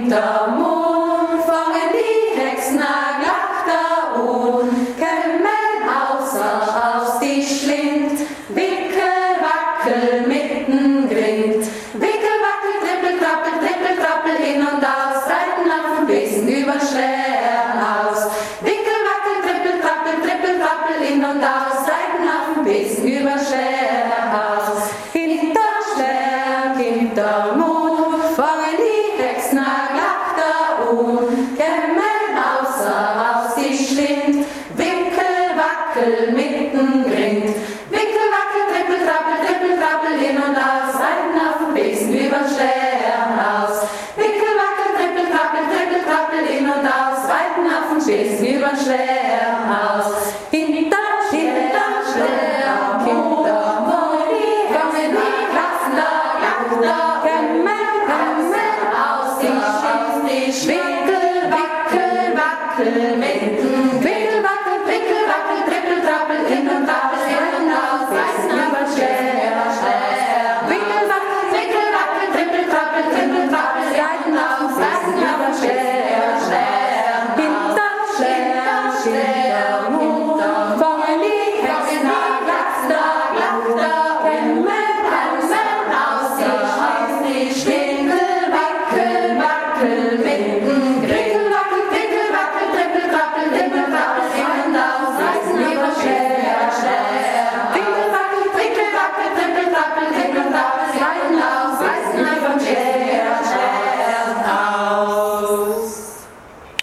Kindermond, fangen die Hexen Glachter an, kommen aus die Schlint, wickel, wackel, mitten Grind, wickel, wackel, trippel, trappel, hin und aus, reiten auf dem Besen über schweren aus, wickel, wackel, trippel, trappel, hin und aus, reiten auf dem Besen über schweren aus, Kindermond, fangen die Hexen Glachter an, kommen aus die Schlint, wickel, wackel, mitten Grind, wickel, wackel, trippel, trappel, hin und aus, reiten auf dem Besen über schweren aus, wickel, wackel, trippel, trappel, hin und aus, reiten auf dem Besen über schweren aus, hinterm schweren Kindermond, fangen die Hexen Glachter, kommen aus die Schlint, wickel, wackel,